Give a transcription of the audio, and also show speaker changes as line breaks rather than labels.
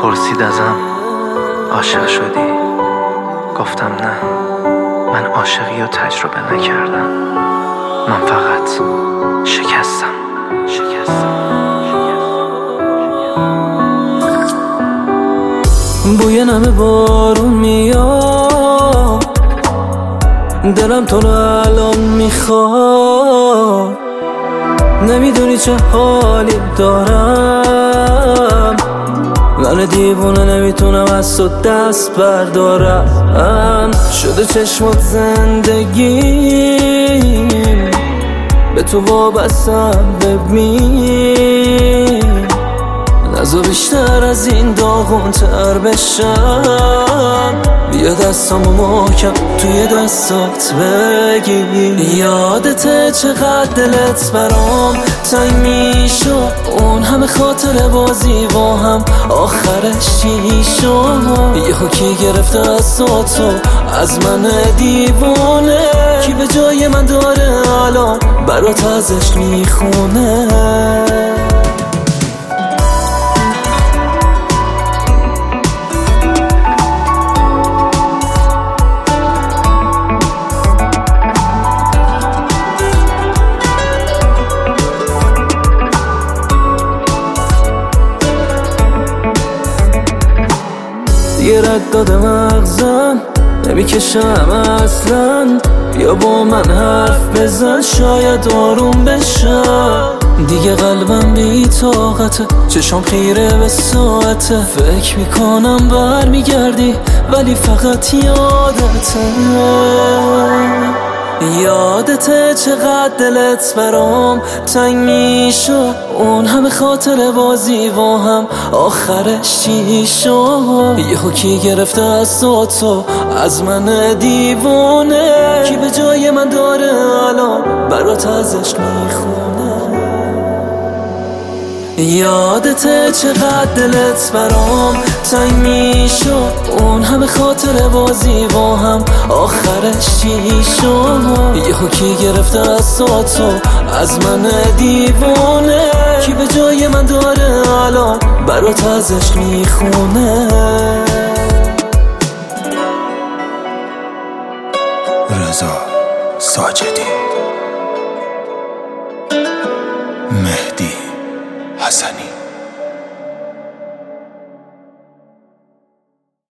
پرسید ازم عاشق شدی؟ گفتم نه، من عاشقی رو تجربه نکردم. من فقط شکستم.
بوی نم بارون میاد، دلم تو رو الان میخواد. نمیدونی چه حالی دارم، من دیوونه نمیتونم از تو دست بردارم. شده چشمات زندگیم، به تو وابستم ببین. نزا بیشتر از این داغون‌تر بشم، بیا دستامو محکم توی دستات بگیر. یادته چقدر دلت برام تنگ میشد، اون همه خاطر بازی با هم آخرش چی شد؟ یهو کی گرفته از تو از من دیوونه؟ کی به جای من داره الان برات ازش میخونه؟ یه رد داده مغزم نمیکشم اصلا، بیا با من حرف بزن شاید آروم بشم. دیگه قلبم بی طاقته، چشام خیره به ساعته. فکر میکنم برمیگردی ولی فقط یادته چقدر دلت برام تنگ میشد، اون همه خاطر بازی با هم آخرش چی شد؟ یهو کی گرفته از تو از من دیوونه؟ کی به جای من داره الان برات ازش میخونه؟ یادته چقدر دلت برام تنگ میشد، اون همه خاطر بازی با هم آخرش چی شد؟ یهو کی گرفته از تو از من دیوونه؟ کی به جای من داره الان برات ازش میخونه؟
رضا ساجدی، مهدی حسنی.